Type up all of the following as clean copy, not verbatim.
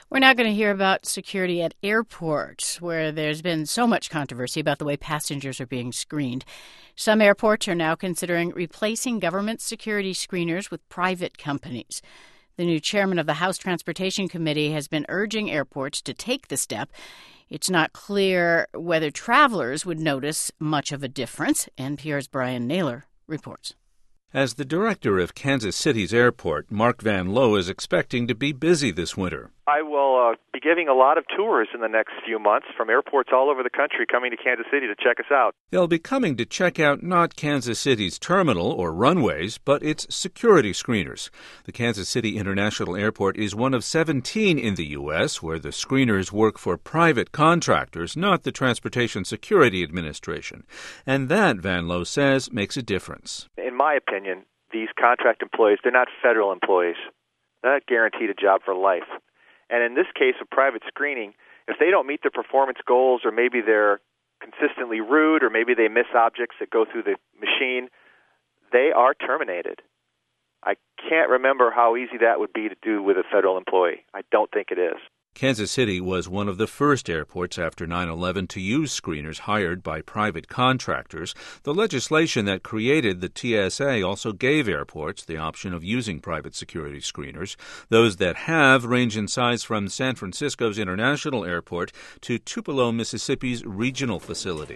We're now going to hear about security at airports, where there's been so much controversy about the way passengers are being screened. Some airports are now considering replacing government security screeners with private companies. The new chairman of the House Transportation Committee has been urging airports to take the step. It's not clear whether travelers would notice much of a difference. NPR's Brian Naylor reports. As the director of Kansas City's airport, Mark Van Loo is expecting to be busy this winter. I will be giving a lot of tours in the next few months from airports all over the country coming to Kansas City to check us out. They'll be coming to check out not Kansas City's terminal or runways, but its security screeners. The Kansas City International Airport is one of 17 in the U.S. where the screeners work for private contractors, not the Transportation Security Administration. And that, Van Loo says, makes a difference. In my opinion, these contract employees, they're not federal employees. They're not guaranteed a job for life. And in this case of private screening, if they don't meet their performance goals, or maybe they're consistently rude, or maybe they miss objects that go through the machine, they are terminated. I can't remember how easy that would be to do with a federal employee. I don't think it is. Kansas City was one of the first airports after 9/11 to use screeners hired by private contractors. The legislation that created the TSA also gave airports the option of using private security screeners. Those that have range in size from San Francisco's International Airport to Tupelo, Mississippi's regional facility.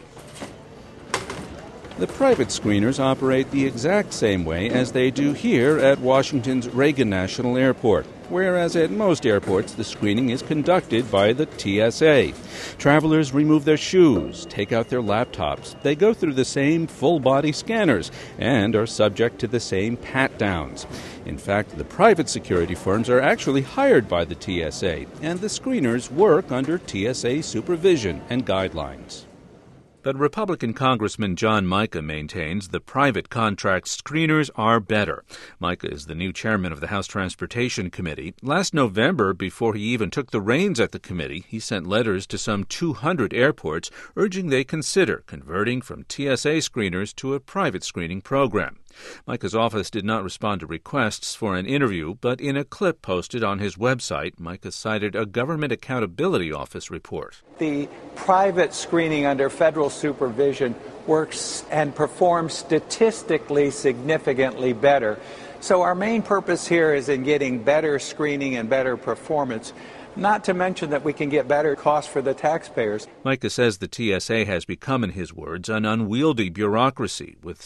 The private screeners operate the exact same way as they do here at Washington's Reagan National Airport, whereas at most airports the screening is conducted by the TSA. Travelers remove their shoes, take out their laptops. They go through the same full-body scanners and are subject to the same pat-downs. In fact, the private security firms are actually hired by the TSA, and the screeners work under TSA supervision and guidelines. But Republican Congressman John Mica maintains the private contract screeners are better. Mica is the new chairman of the House Transportation Committee. Last November, before he even took the reins at the committee, he sent letters to some 200 airports urging they consider converting from TSA screeners to a private screening program. Mica's office did not respond to requests for an interview, but in a clip posted on his website, Mica cited a Government Accountability Office report. The private screening under federal supervision works and performs statistically significantly better. So our main purpose here is in getting better screening and better performance, not to mention that we can get better costs for the taxpayers. Mica says the TSA has become, in his words, an unwieldy bureaucracy with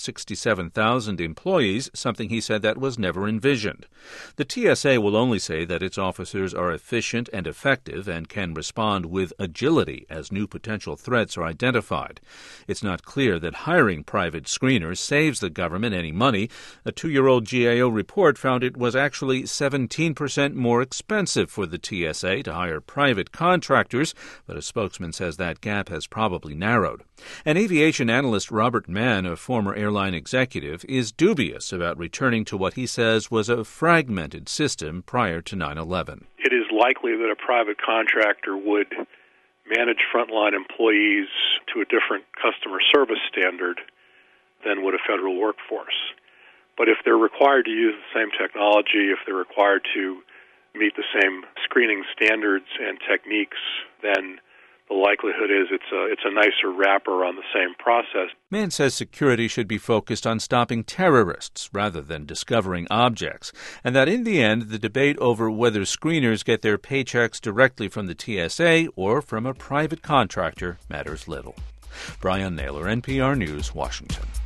67,000 employees, something he said that was never envisioned. The TSA will only say that its officers are efficient and effective and can respond with agility as new potential threats are identified. It's not clear that hiring private screeners saves the government any money. A 2-year-old GAO report found it was actually 17% more expensive for the TSA to hire private contractors, but a spokesman says that gap has probably narrowed. And aviation analyst Robert Mann, a former airline executive, is dubious about returning to what he says was a fragmented system prior to 9/11. It is likely that a private contractor would manage frontline employees to a different customer service standard than would a federal workforce. But if they're required to use the same technology, if they're required to meet the same screening standards and techniques, then the likelihood is it's a nicer wrapper on the same process. Mann says security should be focused on stopping terrorists rather than discovering objects, and that in the end, the debate over whether screeners get their paychecks directly from the TSA or from a private contractor matters little. Brian Naylor, NPR News, Washington.